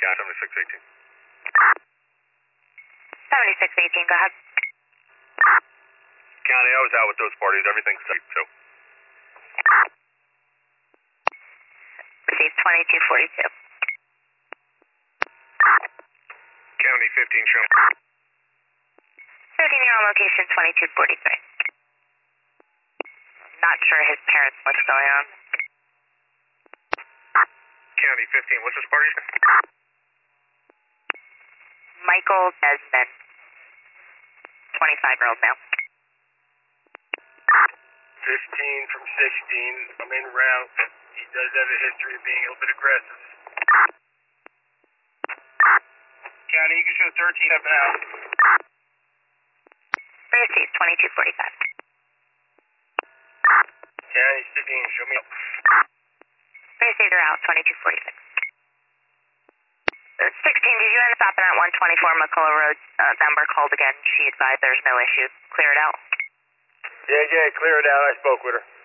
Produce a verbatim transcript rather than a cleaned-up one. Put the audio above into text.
seventy-six eighteen. seventy-six eighteen, go ahead. County, I was out with those parties. Everything's safe, so. Received twenty-two forty-two. County fifteen, show me. fifteen, you're on location twenty-two forty-three. Not sure his parents what's going on. County fifteen, what's this party? Michael Desmond, twenty-five-year-old male. fifteen from sixteen, I'm in route. He does have a history of being a little bit aggressive. County, you can show thirteen up and out. Received twenty-two forty-five. County sixteen, show me up. Received are out twenty-two forty-six. Uh, sixteen, did you end up stopping at one twenty-four McCullough Road? Uh, member called again. She advised there's no issue. Clear it out. Yeah, yeah, clear it out. I spoke with her.